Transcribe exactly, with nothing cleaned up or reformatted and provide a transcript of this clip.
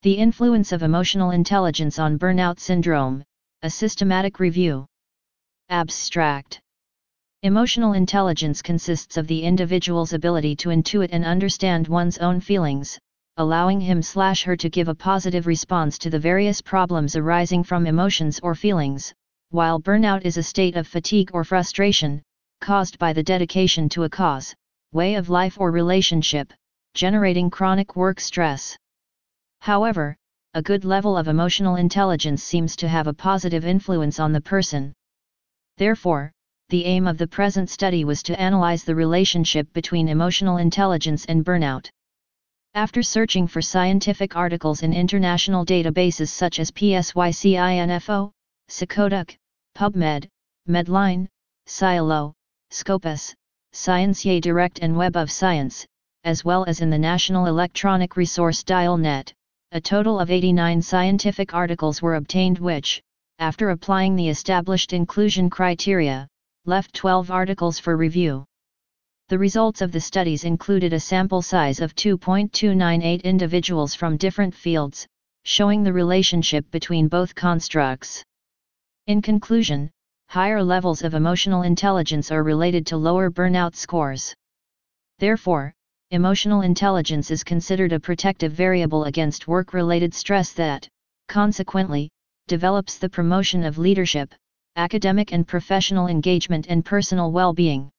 The influence of emotional intelligence on burnout syndrome, a systematic review. Abstract. Emotional intelligence consists of the individual's ability to intuit and understand one's own feelings, allowing him/her to give a positive response to the various problems arising from emotions or feelings, while burnout is a state of fatigue or frustration, caused by the dedication to a cause, way of life or relationship, generating chronic work stress. However, a good level of emotional intelligence seems to have a positive influence on the person. Therefore, the aim of the present study was to analyze the relationship between emotional intelligence and burnout. After searching for scientific articles in international databases such as PsycInfo, Psychodoc, PubMed, Medline, Scielo, Scopus, Scientia Direct and Web of Science, as well as in the National Electronic Resource Dialnet, a total of eighty-nine scientific articles were obtained which, after applying the established inclusion criteria, left twelve articles for review. The results of the studies included a sample size of two point two nine eight individuals from different fields, showing the relationship between both constructs. In conclusion, higher levels of emotional intelligence are related to lower burnout scores. Therefore, emotional intelligence is considered a protective variable against work-related stress that, consequently, develops the promotion of leadership, academic and professional engagement and personal well-being.